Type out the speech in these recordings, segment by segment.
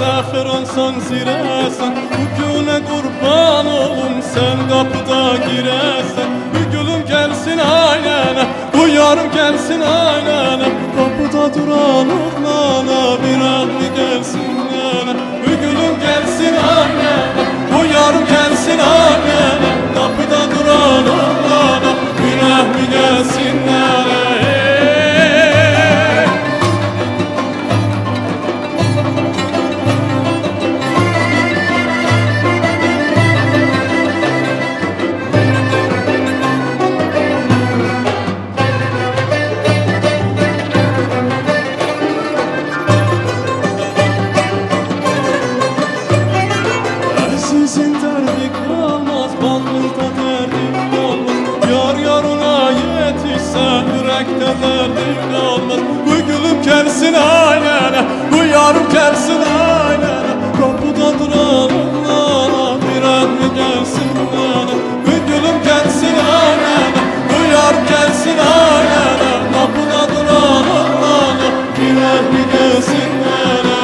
axır olsan zirəsən. Bu günə qurban olum sən qapıda girəsən. Bu gülüm gəlsin ailənə, bu yarım gəlsin ailənə. Qapıda duran oğlana bir ağlı gəlsin nənə. Bu gülüm gəlsin ailənə, bu yarım gəlsin ailənə. Qapıda duran oğlana bir ağlı gəlsin nənə. Sizin derdi kalmaz, bağlıda derdi kalmaz. Yar yarına yetişse yürekte derdi kalmaz. Bu gülüm gelsin ailene, bu yarım gelsin ailene. Kapıda duran oğlana bir rahmi gelsin nene. Bu gülüm gelsin ailene, bu yarım gelsin ailene. Kapıda duran oğlana bir rahmi gelsin nene.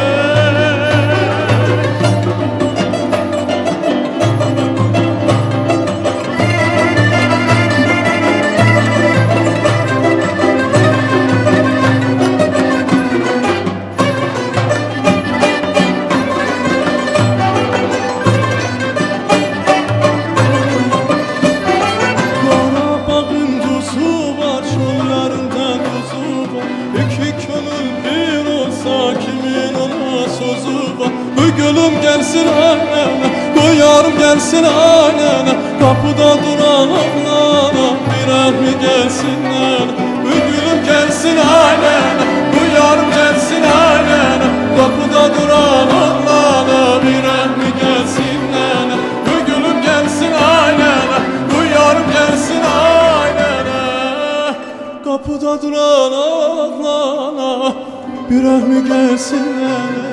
Bu gülüm gelsin annene, bu yarım gelsin annene. Kapıda duran oğlana bir rahmi gelsin nene. Bu gülüm gelsin annene, bu yarım gelsin annene. Kapıda duran oğlana bir rahmi gelsin nene. Bu gülüm gelsin annene, bu yarım gelsin annene. Kapıda duran oğlana bir rahmi gelsin nene.